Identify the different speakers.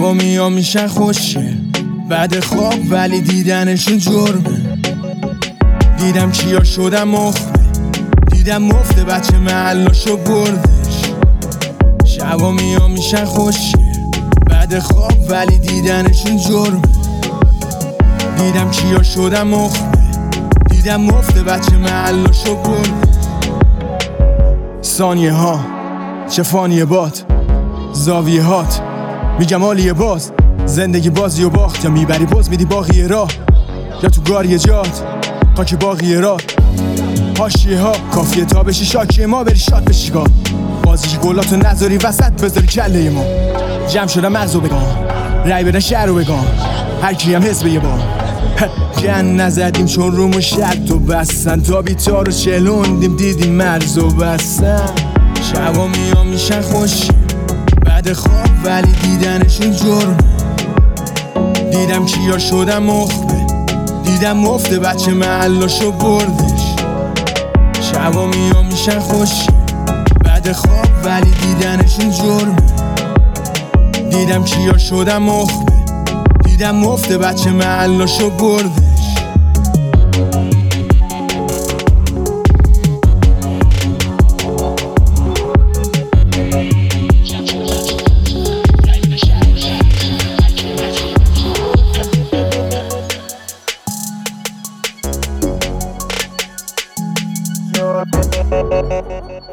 Speaker 1: شبا میام میشن خوشه بعد خواب ولی دیدنشون جرمه. دیدم کیا شدم مخمه، دیدم مفته بچه محلاشو بردش. شبا میام میشن خوشه بعد خواب ولی دیدنشون جرمه. دیدم کیا شدم مخمه، دیدم مفته بچه محلاشو بردش. ثانیه ها چه فانیه باد، زاویه هات میگم حالیه باز. زندگی بازی و باخت، یا میبری باز میدی باقیه راه، یا تو گاریه جات خاک باقیه راه. حاشیه ها کافیه تا بشی شاکیه ما، بری شاد بشی گاه. بازی که گلاتو نذاری وسط بذاری کله ما. جمع شدم مغزو بگان، رای بدن شهر رو بگان، هر کی هم حزب یه بار. گن نزدیم چون رومو شد و بستن، تا بیتار رو چلوندیم دیدیم مرزو بستن. شبا میام میشن خوشی بعد خواب ولی دیدنشون جرمه. دیدم کیا شدم مخبه، دیدم مفته بچه محلاشو بردش. شبا میام میشن خوشی بعد خواب ولی دیدنشون جرمه. دیدم کیا شدم مخبه، دیدم مفته بچه محلاشو بردش.
Speaker 2: Your